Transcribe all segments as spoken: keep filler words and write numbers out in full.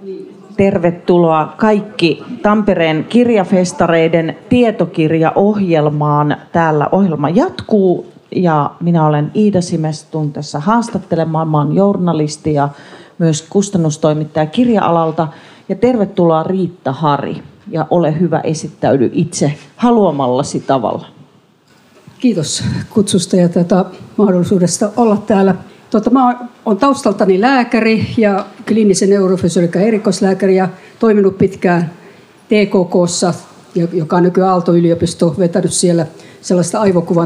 Tervetuloa kaikki Tampereen kirjafestareiden tietokirjaohjelmaan. Täällä ohjelma jatkuu ja minä olen Iida Simes, tuun tässä haastattelemaan. Mä oon journalisti ja myös kustannustoimittaja kirja-alalta. Ja tervetuloa Riitta Hari ja ole hyvä, esittäydy itse haluamallasi tavalla. Kiitos kutsusta ja tätä mahdollisuudesta olla täällä. Tota, mä olen taustaltani lääkäri ja kliinisen neurofysiologian erikoislääkäri ja toiminut pitkään T K K:ssa, joka on nykyään Aalto-yliopisto, vetänyt siellä sellaista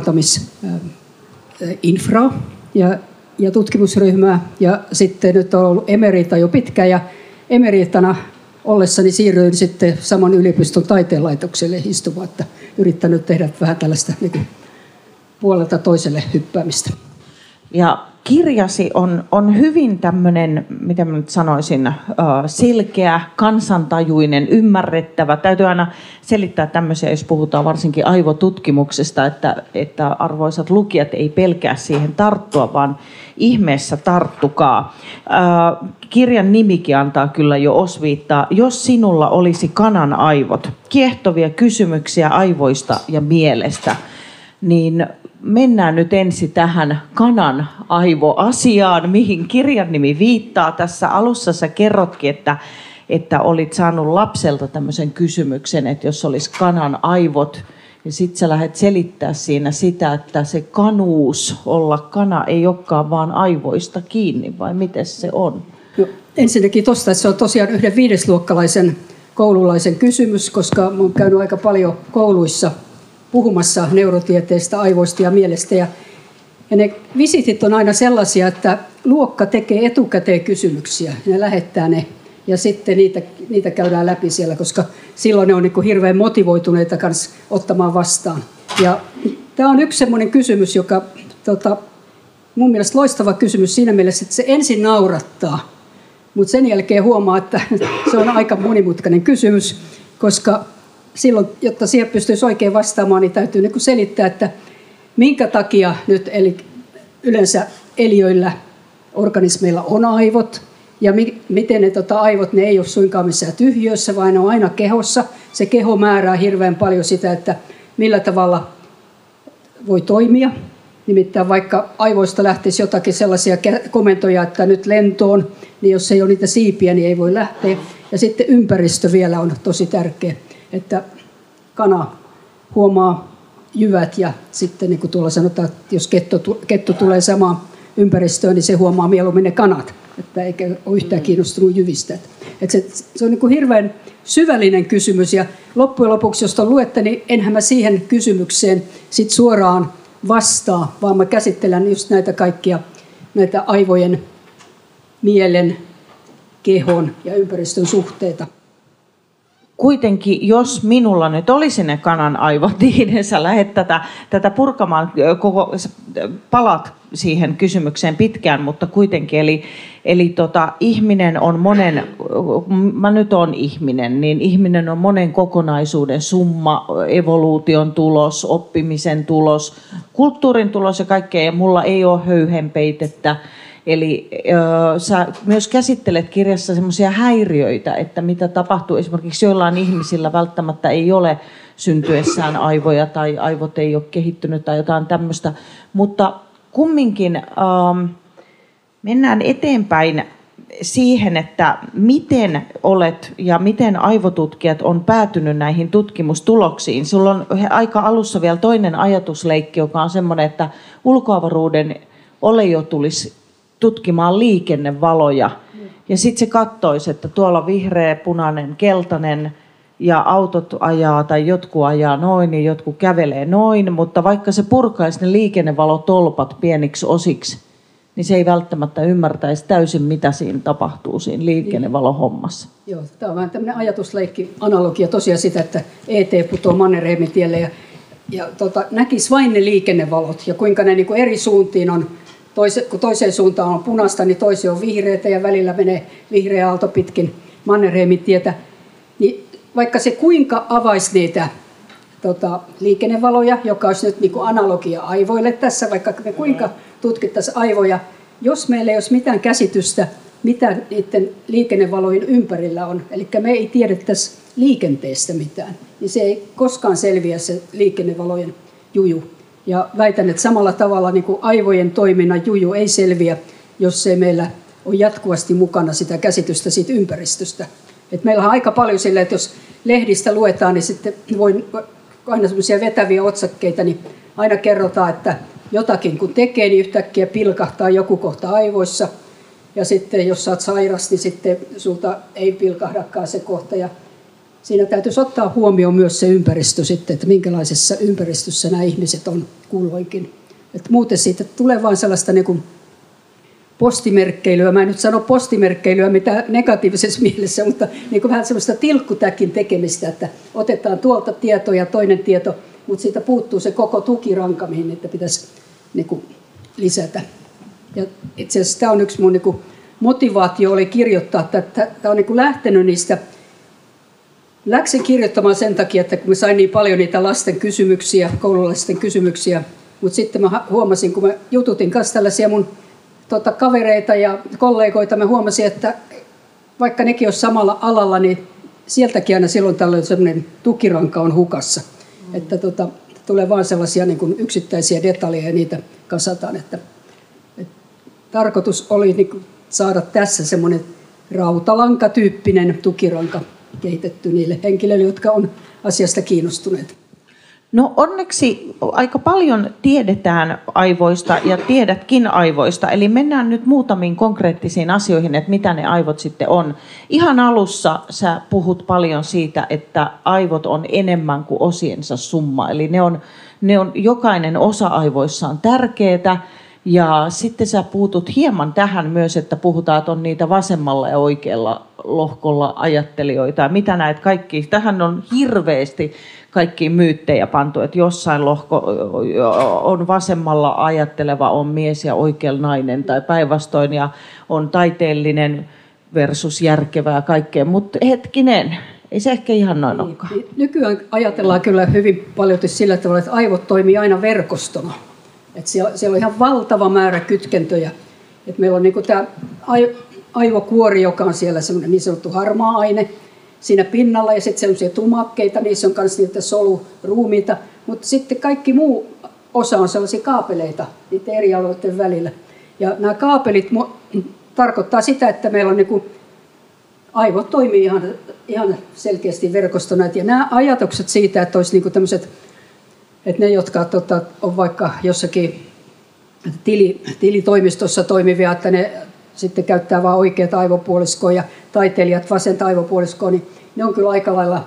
aivokuvantamisinfraa ja, ja tutkimusryhmää. Ja sitten nyt on ollut emerita jo pitkään ja emeritana ollessani siirryin sitten saman yliopiston taiteenlaitokselle istumaan, että yrittänyt tehdä vähän tällaista niin puolelta toiselle hyppäämistä. Ja kirjasi on, on hyvin tämmöinen, miten mä nyt sanoisin, selkeä, kansantajuinen, ymmärrettävä. Täytyy aina selittää tämmöisiä, jos puhutaan varsinkin aivotutkimuksesta, että, että arvoisat lukijat ei pelkää siihen tarttua, vaan ihmeessä tarttukaa. Kirjan nimikin antaa kyllä jo osviittaa. Jos sinulla olisi kanan aivot, kiehtovia kysymyksiä aivoista ja mielestä, niin mennään nyt ensin tähän kanan aivoasiaan, mihin kirjan nimi viittaa. Tässä alussa sä kerrotkin, että, että olit saanut lapselta tämmöisen kysymyksen, että jos olisi kanan aivot, ja sitten sä lähdet selittää siinä sitä, että se kanuus, olla kana, ei olekaan vaan aivoista kiinni, vai miten se on? No, ensinnäkin tuosta, että se on tosiaan yhden viidesluokkalaisen koululaisen kysymys, koska mä oon käynyt aika paljon kouluissa puhumassa neurotieteestä, aivoista ja mielestä. Ja, ja ne visitit on aina sellaisia, että luokka tekee etukäteen kysymyksiä. Ne lähettää ne ja sitten niitä, niitä käydään läpi siellä, koska silloin ne on niin kuin hirveän motivoituneita kanssa ottamaan vastaan. Ja tämä on yksi sellainen kysymys, joka tota, mun mielestä loistava kysymys siinä mielessä, että se ensin naurattaa, mutta sen jälkeen huomaa, että se on aika monimutkainen kysymys, koska silloin, jotta siihen pystyisi oikein vastaamaan, niin täytyy niin kuin selittää, että minkä takia nyt eli yleensä eliöillä, organismeilla on aivot, ja mi- miten ne tota, aivot, ne ei ole suinkaan missään tyhjössä, vaan ne on aina kehossa. Se keho määrää hirveän paljon sitä, että millä tavalla voi toimia. Nimittäin vaikka aivoista lähtisi jotakin sellaisia komentoja, että nyt lentoon, niin jos ei ole niitä siipiä, niin ei voi lähteä. Ja sitten ympäristö vielä on tosi tärkeä. Että kana huomaa jyvät ja sitten niin kuin tuolla sanotaan, että jos kettu, kettu tulee samaan ympäristöön, niin se huomaa mieluummin ne kanat, että eikä ole yhtään kiinnostunut jyvistä. Että se, se on niin kuin hirveän syvällinen kysymys ja loppujen lopuksi, jos tuon luette, niin enhän mä siihen kysymykseen sit suoraan vastaa, vaan mä käsittelen just näitä kaikkia näitä aivojen, mielen, kehon ja ympäristön suhteita. Kuitenkin, jos minulla nyt olisi ne kanan aivot, niin sä lähdet tätä, tätä purkamaan, koko, palat siihen kysymykseen pitkään, mutta kuitenkin, eli, eli tota, ihminen on monen, mä nyt on ihminen, niin ihminen on monen kokonaisuuden summa, evoluution tulos, oppimisen tulos, kulttuurin tulos ja kaikkea, ja mulla ei ole höyhenpeitettä. Eli ö, sä myös käsittelet kirjassa semmoisia häiriöitä, että mitä tapahtuu. Esimerkiksi joillain ihmisillä välttämättä ei ole syntyessään aivoja tai aivot ei ole kehittynyt tai jotain tämmöistä. Mutta kumminkin ö, mennään eteenpäin siihen, että miten olet ja miten aivotutkijat on päätynyt näihin tutkimustuloksiin. Sulla on aika alussa vielä toinen ajatusleikki, joka on semmoinen, että ulkoavaruuden olio tulisi tutkimaan liikennevaloja. Ja sitten se katsoisi, että tuolla vihreä, punainen, keltainen ja autot ajaa tai jotkut ajaa noin ja jotkut kävelee noin, mutta vaikka se purkaisi ne liikennevalotolpat pieniksi osiksi, niin se ei välttämättä ymmärtäisi täysin, mitä siinä tapahtuu siinä liikennevalohommassa. Joo, tämä on vähän tämmöinen ajatusleikki, analogia tosiaan sitä, että E T putoo Mannerheimin tielle ja, ja tota, näkisi vain ne liikennevalot ja kuinka ne niin kuin eri suuntiin on. Toise, kun toiseen suuntaan on punaista, niin toiseen on vihreätä ja välillä menee vihreä aalto pitkin Mannerheimin tietä. Niin vaikka se kuinka avaisi niitä tota, liikennevaloja, joka olisi nyt niin kuin analogia aivoille tässä, vaikka me kuinka tutkittaisiin aivoja, jos meillä ei olisi mitään käsitystä mitä niiden liikennevalojen ympärillä on. Eli me ei tiedettäisi liikenteestä mitään, niin se ei koskaan selviä se liikennevalojen juju. Ja väitän, että samalla tavalla niin kuin aivojen toiminnan juju ei selviä, jos ei meillä ole jatkuvasti mukana sitä käsitystä siitä ympäristöstä. Et meillä on aika paljon sillä, että jos lehdistä luetaan, niin sitten voi aina semmoisia vetäviä otsakkeita, niin aina kerrotaan, että jotakin kun tekee, niin yhtäkkiä pilkahtaa joku kohta aivoissa. Ja sitten jos sä oot sairas, niin sitten sulta ei pilkahdakaan se kohta. Ja siinä täytyisi ottaa huomioon myös se ympäristö sitten, että minkälaisessa ympäristössä nämä ihmiset on kulloinkin. Että muuten siitä tulee vain sellaista niin kuin postimerkkeilyä. Mä en nyt sano postimerkkeilyä mitä negatiivisessa mielessä, mutta niin kuin vähän sellaista tilkkutäkin tekemistä, että otetaan tuolta tieto ja toinen tieto, mutta siitä puuttuu se koko tukiranka, mihin niitä pitäisi niin kuin lisätä. Ja itse asiassa tämä on yksi mun niin kuin motivaatio oli kirjoittaa, että tämä on niin kuin lähtenyt niistä. Läksin kirjoittamaan sen takia, että kun mä sain niin paljon niitä lasten kysymyksiä, koululaisten kysymyksiä, mutta sitten mä huomasin, kun mä jututin kanssa tällaisia mun tota, kavereita ja kollegoita, mä huomasin, että vaikka nekin olisi samalla alalla, niin sieltäkin aina silloin tällöin sellainen tukiranka on hukassa. Mm. Että tota, tulee vaan sellaisia niin kuin yksittäisiä detaljeja ja niitä kasataan. Että, että tarkoitus oli niin kuin saada tässä semmoinen rautalankatyyppinen tukiranka kehitetty niille henkilöille, jotka on asiasta kiinnostuneet. No onneksi aika paljon tiedetään aivoista ja tiedätkin aivoista, eli mennään nyt muutamiin konkreettisiin asioihin, että mitä ne aivot sitten on. Ihan alussa sä puhut paljon siitä, että aivot on enemmän kuin osiensa summa, eli ne on, ne on jokainen osa aivoissa on tärkeää. Ja sitten sä puutut hieman tähän myös, että puhutaan, että on niitä vasemmalla ja oikealla lohkolla ajattelijoita. Ja mitä näet kaikki? Tähän on hirveästi kaikki myyttejä pantu, että jossain lohko on vasemmalla ajatteleva on mies ja oikealla nainen tai päinvastoin ja on taiteellinen versus järkevää ja kaikkea. Mutta hetkinen, ei se ehkä ihan noin niin, olekaan. Nykyään ajatellaan kyllä hyvin paljon sillä tavalla, että aivot toimii aina verkostona. Että siellä, siellä on ihan valtava määrä kytkentöjä. Että meillä on niin kuin tämä aivokuori, joka on siellä semmoinen niin sanottu harmaa aine siinä pinnalla, ja sitten sellaisia tumakkeita, niissä on myös niitä soluruumiita. Mutta sitten kaikki muu osa on sellaisia kaapeleita niiden eri alueiden välillä. Ja nämä kaapelit tarkoittaa sitä, että meillä on niin kuin, aivot toimii ihan, ihan selkeästi verkostona. Ja nämä ajatukset siitä, että olisi niin kuin tämmöiset, että ne, jotka tota, on vaikka jossakin tili, tilitoimistossa toimivia, että ne sitten käyttää vain oikeat aivopuoliskoa ja taiteilijat vasenta aivopuoliskoa, niin ne on kyllä aika lailla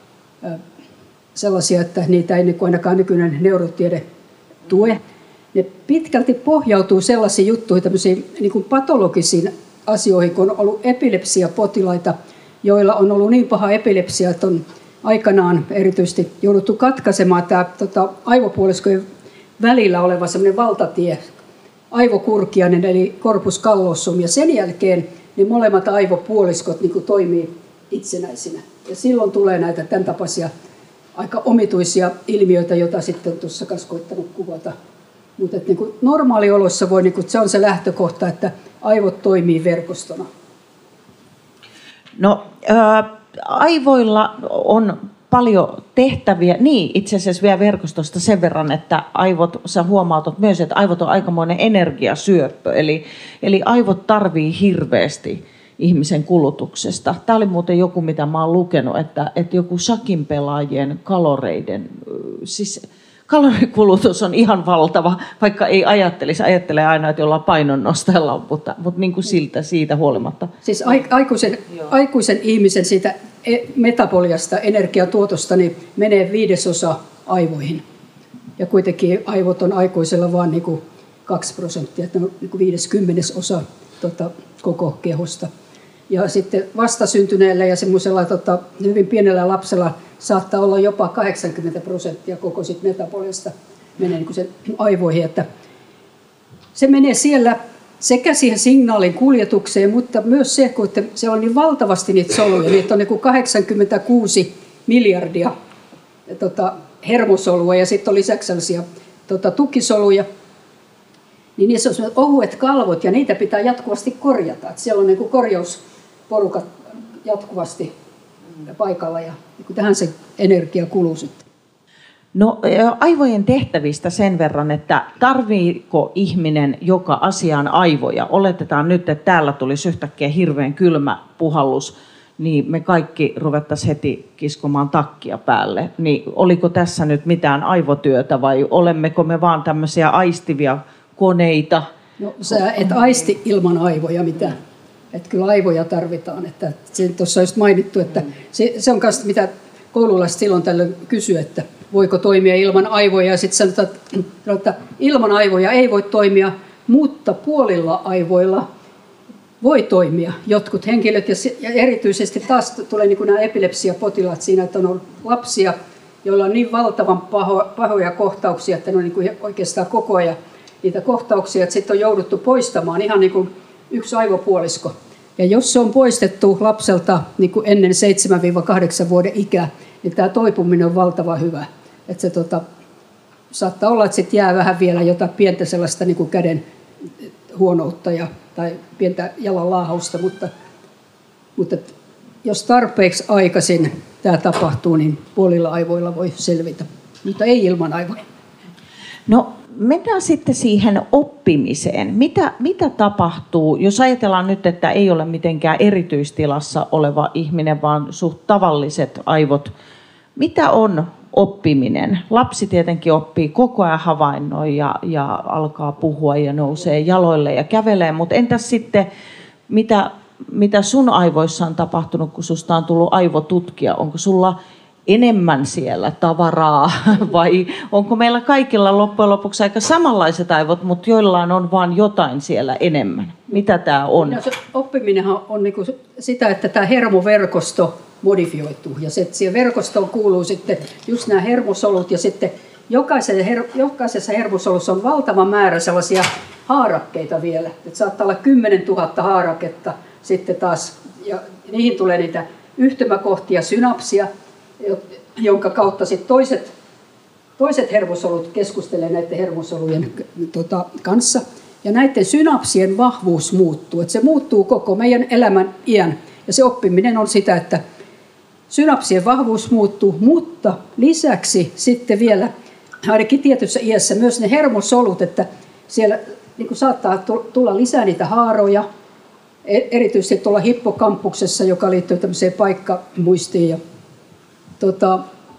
sellaisia, että niitä ei niin kuin ainakaan nykyinen neurotiede tue. Ne pitkälti pohjautuu sellaisiin juttuihin, tämmöisiin niin kuin patologisiin asioihin, kun on ollut epilepsiapotilaita, joilla on ollut niin paha epilepsia, että on aikanaan erityisesti jouduttu katkaisemaan tämä tota, aivopuoliskojen välillä oleva semmoinen valtatie, aivokurkiainen eli corpus callosum, ja sen jälkeen ne molemmat aivopuoliskot niin kuin toimii itsenäisinä. Ja silloin tulee näitä tämän tapaisia aika omituisia ilmiöitä, joita sitten on tuossa kanssa koittanut kuvata. Mutta niin normaalioloissa voi, niin kuin, se on se lähtökohta, että aivot toimii verkostona. No, ää, aivoilla on paljon tehtäviä. Niin, itse asiassa vielä verkostosta sen verran, että aivot, sä huomautat myös, että aivot on aikamoinen energiasyöppö. Eli, eli aivot tarvii hirveästi ihmisen kulutuksesta. Tämä oli muuten joku, mitä mä oon lukenut, että, että joku shakin pelaajien kaloreiden, siis kalorikulutus on ihan valtava, vaikka ei ajattelisi. Ajattelee aina, että jollain painonnostajalla, mutta, mutta niin kuin siltä, siitä huolimatta. Siis aikuisen, aikuisen ihmisen siitä metaboliasta, energiatuotosta, niin menee viidesosa aivoihin. Ja kuitenkin aivot on aikuisella vain niin kuin kaksi prosenttia, että on niin kuin viideskymmenesosa tota, koko kehosta. Ja sitten vastasyntyneellä ja semmoisella tota, hyvin pienellä lapsella saattaa olla jopa kahdeksankymmentä prosenttia koko sit metaboliasta menee niin kuin sen aivoihin. Että se menee siellä sekä siihen signaalin kuljetukseen, mutta myös se, kun siellä on niin valtavasti niitä soluja, niitä on niin kuin kahdeksankymmentäkuusi miljardia tota, hermosolua ja sitten on lisäksi sellaisia tota, tukisoluja. niin niissä on ohuet kalvot ja niitä pitää jatkuvasti korjata. Että siellä on niin kuin korjausporukat jatkuvasti paikalla ja niin tähän se energia kuluu sitten. No aivojen tehtävistä sen verran, että tarviiko ihminen joka asiaan aivoja? Oletetaan nyt, että täällä tulisi yhtäkkiä hirveän kylmä puhallus, niin me kaikki ruvettaisiin heti kiskomaan takkia päälle. Niin oliko tässä nyt mitään aivotyötä vai olemmeko me vaan tämmöisiä aistivia koneita? No sä et aisti ilman aivoja mitään. Että kyllä aivoja tarvitaan. Että tuossa on just mainittu, että se, se on myös mitä koululaiset silloin tällöin kysyy, että voiko toimia ilman aivoja. Ja sitten sanotaan, että ilman aivoja ei voi toimia, mutta puolilla aivoilla voi toimia jotkut henkilöt. Ja erityisesti taas tulee niin kuin nämä epilepsiapotilaat siinä, että on ollut lapsia, joilla on niin valtavan paho, pahoja kohtauksia, että ne on niin kuin oikeastaan koko ajan niitä kohtauksia, että sitten on jouduttu poistamaan ihan niin kuin yksi aivopuolisko. Ja jos se on poistettu lapselta niin kuin ennen seitsemän kahdeksan vuoden ikää, niin tämä toipuminen on valtavan hyvä. Että se tota, saattaa olla, että sitten jää vähän vielä jotain pientä sellaista niin kuin käden huonoutta ja, tai pientä jalan laahausta, mutta, mutta jos tarpeeksi aikaisin tämä tapahtuu, niin puolilla aivoilla voi selvitä, mutta ei ilman aivoja. No mennään sitten siihen oppimiseen. Mitä, mitä tapahtuu, jos ajatellaan nyt, että ei ole mitenkään erityistilassa oleva ihminen, vaan suht tavalliset aivot. Mitä on oppiminen? Lapsi tietenkin oppii koko ajan havainnoin ja, ja alkaa puhua ja nousee jaloille ja kävelee, mutta entäs sitten, mitä, mitä sun aivoissa on tapahtunut, kun susta on tullut aivotutkija? Onko sulla enemmän siellä tavaraa vai onko meillä kaikilla loppujen lopuksi aika samanlaiset aivot, mutta joillain on vain jotain siellä enemmän? Mitä tämä on? No, se oppiminen on niinku sitä, että tämä hermoverkosto modifioituu ja se, siihen verkostoon kuuluu sitten just nämä hermosolut ja sitten jokaisessa hermosolussa on valtava määrä sellaisia haarakkeita vielä. Et saattaa olla kymmenen tuhatta haaraketta sitten taas ja niihin tulee niitä yhtymäkohtia, synapsia, jonka kautta sit toiset, toiset hermosolut keskustelee näiden hermosolujen tota, kanssa. Ja näiden synapsien vahvuus muuttuu. Et se muuttuu koko meidän elämän iän. Ja se oppiminen on sitä, että synapsien vahvuus muuttuu, mutta lisäksi sitten vielä, ainakin tietyssä iässä, myös ne hermosolut, että siellä niin kuin saattaa tulla lisää niitä haaroja, erityisesti tuolla hippokampuksessa, joka liittyy tämmöiseen paikkamuistiin. Ja Tota,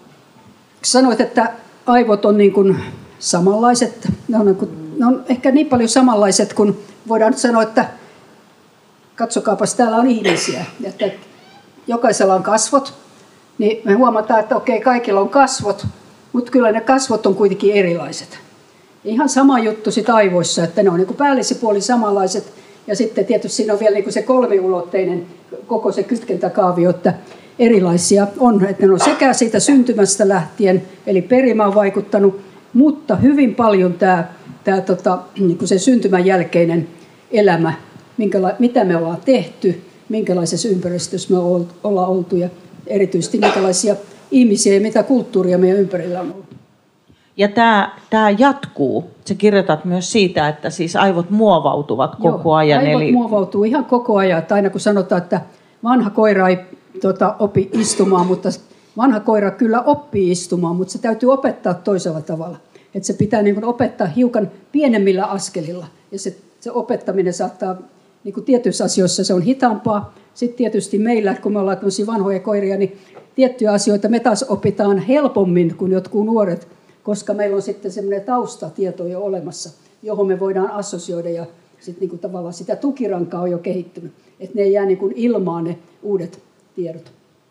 sanoit, että aivot on niin kuin samanlaiset, ne on, niin kuin, ne on ehkä niin paljon samanlaiset, kun voidaan nyt sanoa, että katsokaapas, täällä on ihmisiä, että jokaisella on kasvot, niin me huomataan, että okei, kaikilla on kasvot, mutta kyllä ne kasvot on kuitenkin erilaiset. Ihan sama juttu sit aivoissa, että ne on niin kuin päällispuoli samanlaiset, ja sitten tietysti siinä on vielä niin kuin se kolmiulotteinen koko se kytkentäkaavio, että erilaisia on, että ne on sekä siitä syntymästä lähtien, eli perimä on vaikuttanut, mutta hyvin paljon tämä, tämä tota, niin kuin se syntymän jälkeinen elämä, minkäla- mitä me ollaan tehty, minkälaisessa ympäristössä me ollaan oltu ja erityisesti minkälaisia ihmisiä ja mitä kulttuuria meidän ympärillä on ollut. Ja tämä, tämä jatkuu. Sä kirjoitat myös siitä, että siis aivot muovautuvat koko Joo, ajan. aivot eli muovautuu ihan koko ajan, että aina kun sanotaan, että vanha koira ei Tota, opi istumaan, mutta vanha koira kyllä oppii istumaan, mutta se täytyy opettaa toisella tavalla. Että se pitää niin kuin opettaa hiukan pienemmillä askelilla. Ja se, se opettaminen saattaa, niin kuin tietyissä asioissa se on hitaampaa. Sitten tietysti meillä, kun me ollaan tämmöisiä vanhoja koiria, niin tiettyjä asioita me taas opitaan helpommin kuin jotkut nuoret, koska meillä on sitten semmoinen taustatieto jo olemassa, johon me voidaan assosioida ja sitten niin kuin tavallaan sitä tukirankaa on jo kehittynyt. Että ne ei jää niin kuin ilmaan ne uudet tiedot.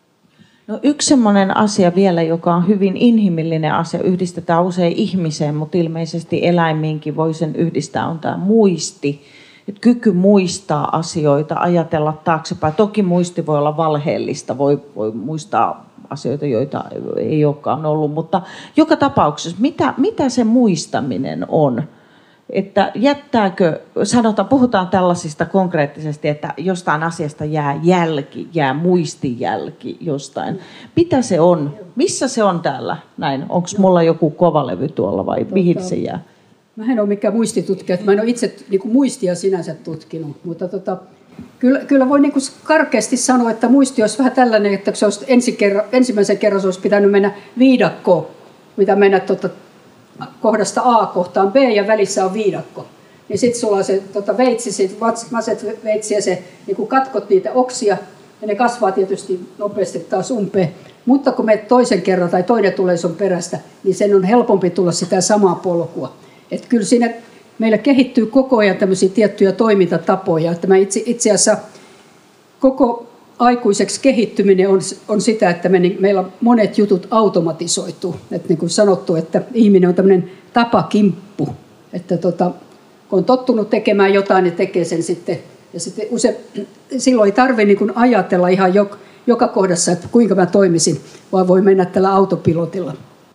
No yksi sellainen asia vielä, joka on hyvin inhimillinen asia, yhdistetään usein ihmiseen, mutta ilmeisesti eläimiinkin voi sen yhdistää, on tämä muisti. Et kyky muistaa asioita, ajatella taaksepäin. Toki muisti voi olla valheellista, voi, voi muistaa asioita, joita ei olekaan ollut, mutta joka tapauksessa, mitä, mitä se muistaminen on? Että jättääkö, sanotaan, puhutaan tällaisista konkreettisesti, että jostain asiasta jää jälki, jää muistijälki jostain. Mitä se on? Missä se on täällä? Näin. Onko mulla joku kovalevy tuolla vai mihin se jää? Mä en ole mikään muistitutkija, että mä en ole itse niin kuin muistia sinänsä tutkinut, mutta tota, kyllä, kyllä voi niin kuin karkeasti sanoa, että muisti olisi vähän tällainen, että se olisi ensi kerran, ensimmäisen kerran se olisi pitänyt mennä viidakkoon, mitä mennä tota, kohdasta A kohtaan B ja välissä on viidakko. Niin sitten sulla on se tota, veitsi, sit, maset veitsi ja se, niin kun katkot niitä oksia ja ne kasvaa tietysti nopeasti taas umpeen. Mutta kun me toisen kerran tai toinen tulee sun perästä, niin sen on helpompi tulla sitä samaa polkua. Että kyllä siinä meillä kehittyy koko ajan tämmöisiä tiettyjä toimintatapoja. Että mä itse, itse asiassa koko aikuiseksi kehittyminen on, on sitä, että me, meillä monet jutut automatisoituu. Että niin kuin sanottu, että ihminen on tämmöinen tapakimppu. Että tota, kun on tottunut tekemään jotain, niin tekee sen sitten. Ja sitten use, silloin ei tarvitse niin kuin ajatella ihan joka, joka kohdassa, että kuinka mä toimisin, vaan voi mennä tällä autopilotilla.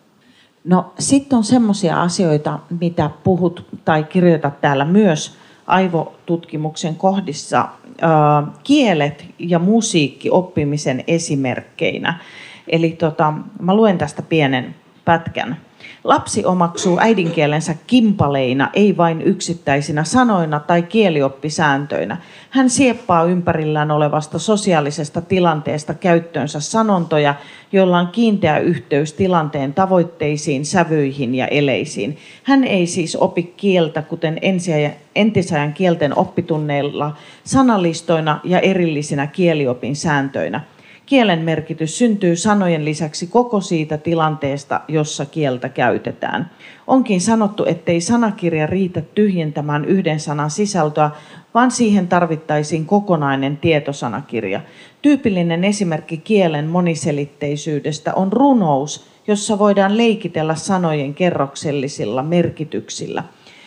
No sitten on semmoisia asioita, mitä puhut tai kirjoitat täällä myös aivotutkimuksen kohdissa. Äh, kielet ja musiikki oppimisen esimerkkeinä. Eli tota, mä luen tästä pienen pätkän. Lapsi omaksuu äidinkielensä kimpaleina, ei vain yksittäisinä sanoina tai kielioppisääntöinä. Hän sieppaa ympärillään olevasta sosiaalisesta tilanteesta käyttöönsä sanontoja, joilla on kiinteä yhteys tilanteen tavoitteisiin, sävyihin ja eleisiin. Hän ei siis opi kieltä, kuten entisajan kielten oppitunneilla, sanalistoina ja erillisinä kieliopin sääntöinä. Kielen merkitys syntyy sanojen lisäksi koko siitä tilanteesta, jossa kieltä käytetään. Onkin sanottu, ettei sanakirja riitä tyhjentämään yhden sanan sisältöä, vaan siihen tarvittaisiin kokonainen tietosanakirja. Tyypillinen esimerkki kielen moniselitteisyydestä on runous, jossa voidaan leikitellä sanojen kerroksellisilla merkityksillä.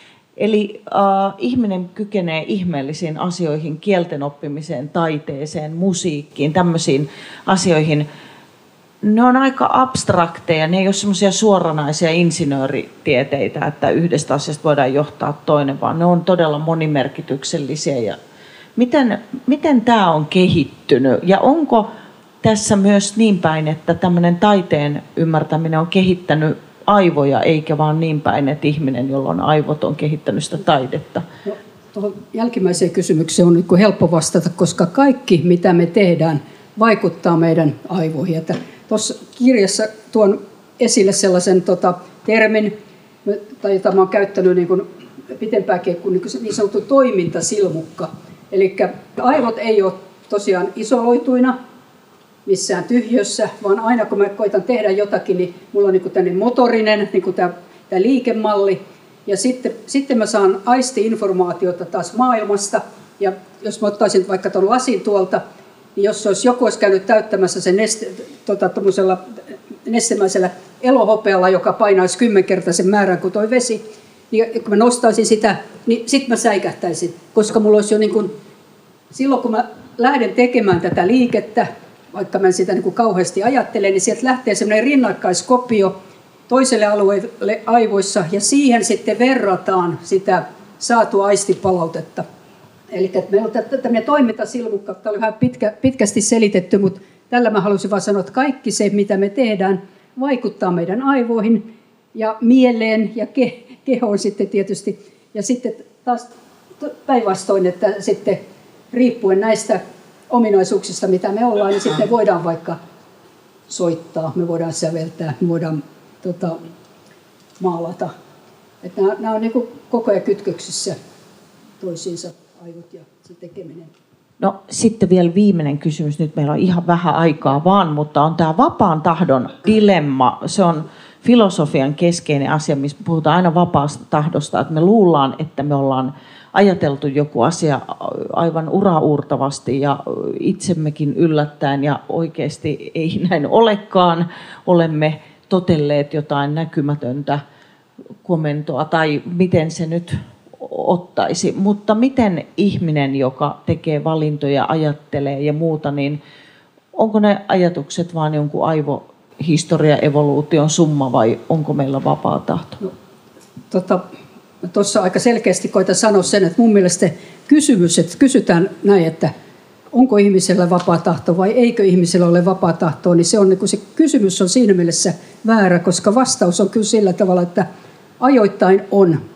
Eli äh, ihminen kykenee ihmeellisiin asioihin, kielten oppimiseen, taiteeseen, musiikkiin, tämmöisiin asioihin. Ne on aika abstrakteja, ne ei ole semmoisia suoranaisia insinööritieteitä, että yhdestä asiasta voidaan johtaa toinen, vaan ne on todella monimerkityksellisiä. Ja miten, miten tämä on kehittynyt ja onko tässä myös niin päin, että tämmöinen taiteen ymmärtäminen on kehittänyt aivoja, eikä vaan niin päin, että ihminen, jolla on aivot, on kehittänyt sitä taidetta? No, tuohon jälkimmäiseen kysymykseen on niin helppo vastata, koska kaikki, mitä me tehdään, vaikuttaa meidän aivoihin. Että tuossa kirjassa tuon esille sellaisen tota, termin, jota olen käyttänyt niin kuin pitempäänkin, kuin niin sanottu toimintasilmukka. Eli aivot ei ole tosiaan isoloituina missään tyhjössä, vaan aina kun mä koitan tehdä jotakin, niin mulla on niin tämmöinen motorinen, niin tämä, tämä liikemalli, ja sitten, sitten mä saan aisti-informaatiota taas maailmasta, ja jos mä ottaisin vaikka tuon lasin tuolta, niin jos olisi, joku olisi käynyt täyttämässä sen neste, tota, nestemäisellä elohopealla, joka painaisi kymmenkertaisen määrän kuin tuo vesi, niin kun mä nostaisin sitä, niin sitten mä säikähtäisin, koska mulla olisi jo niin kuin, silloin kun mä lähden tekemään tätä liikettä, vaikka mä sitä niin kuin kauheasti ajattelen, niin sieltä lähtee semmoinen rinnakkaiskopio toiselle alueelle aivoissa, ja siihen sitten verrataan sitä saatua aistipalautetta. Eli meillä on tämmöinen toimintasilmukka, tämä oli vähän pitkä, pitkästi selitetty, mutta tällä mä halusin vaan sanoa, että kaikki se, mitä me tehdään, vaikuttaa meidän aivoihin ja mieleen ja ke, kehoon sitten tietysti. Ja sitten taas päinvastoin, että sitten riippuen näistä ominaisuuksista, mitä me ollaan, niin sitten me voidaan vaikka soittaa, me voidaan säveltää, me voidaan tota, maalata. Että nämä, nämä on niin kuin koko ajan kytköksissä toisiinsa, aivot ja se tekeminen. No sitten vielä viimeinen kysymys, nyt meillä on ihan vähän aikaa vaan, mutta on tämä vapaan tahdon dilemma. Se on filosofian keskeinen asia, missä puhutaan aina vapaasta tahdosta, että me luullaan, että me ollaan ajateltu joku asia aivan uraauurtavasti ja itsemmekin yllättäen ja oikeasti ei näin olekaan. Olemme totelleet jotain näkymätöntä komentoa tai miten se nyt ottaisi. Mutta miten ihminen, joka tekee valintoja, ajattelee ja muuta, niin onko ne ajatukset vaan jonkun aivohistoria, evoluution summa vai onko meillä vapaa tahto? No, tota... Tuossa aika selkeästi koitan sanoa sen, että mun mielestä kysymys, että kysytään näin, että onko ihmisellä vapaa tahto vai eikö ihmisellä ole vapaa tahtoa, niin se, on, niin se kysymys on siinä mielessä väärä, koska vastaus on kyllä sillä tavalla, että ajoittain on.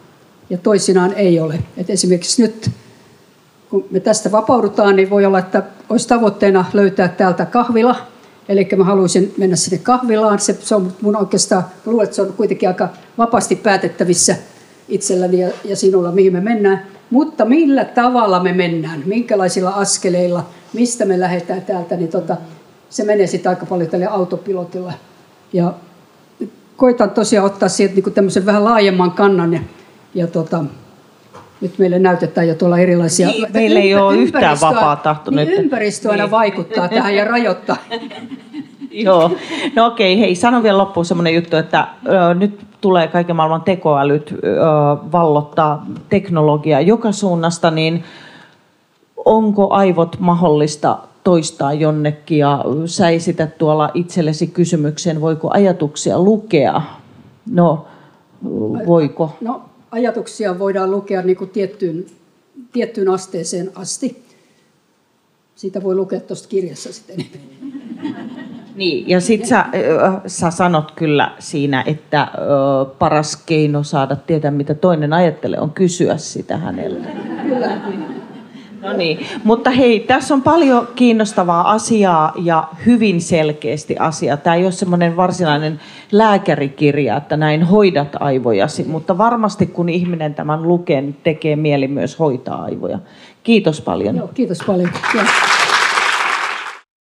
ja toisinaan ei ole. Et esimerkiksi nyt, kun me tästä vapaudutaan, niin voi olla, että olisi tavoitteena löytää täältä kahvila. Eli mä haluaisin mennä sinne kahvilaan. Se, se on mun oikeastaan, luulen, että se on kuitenkin aika vapaasti päätettävissä itselläni ja, ja sinulla, mihin me mennään. Mutta millä tavalla me mennään, minkälaisilla askeleilla, mistä me lähdetään täältä, niin tota, se menee sitten aika paljon tälle autopilotilla. Ja koitan tosiaan ottaa sieltä niin tämmöisen vähän laajemman kannan ja, ja tota, nyt meille näytetään jo tuolla erilaisia... Niin, meillä ei ole yhtään vapaa tahto niin nyt. Ympäristö aina niin vaikuttaa tähän ja rajoittaa. Joo, no okei, hei, sano vielä loppuun semmoinen juttu, että ö, nyt tulee kaiken maailman tekoälyt ö, vallottaa teknologiaa joka suunnasta, niin onko aivot mahdollista toistaa jonnekin ja sä esität tuolla itsellesi kysymyksen, voiko ajatuksia lukea? No, voiko? No, ajatuksia voidaan lukea niin kuin tiettyyn, tiettyyn asteeseen asti. Siitä voi lukea tuosta kirjassa sitten. Niin, ja sitten sä, sä sanot kyllä siinä, että ö, paras keino saada tietää, mitä toinen ajattelee, on kysyä sitä hänelle. Kyllä. No niin, mutta hei, tässä on paljon kiinnostavaa asiaa ja hyvin selkeästi asiaa. Tämä ei ole semmoinen varsinainen lääkärikirja, että näin hoidat aivojasi, mutta varmasti kun ihminen tämän lukee, niin tekee mieli myös hoitaa aivoja. Kiitos paljon. Joo, kiitos paljon. Joo.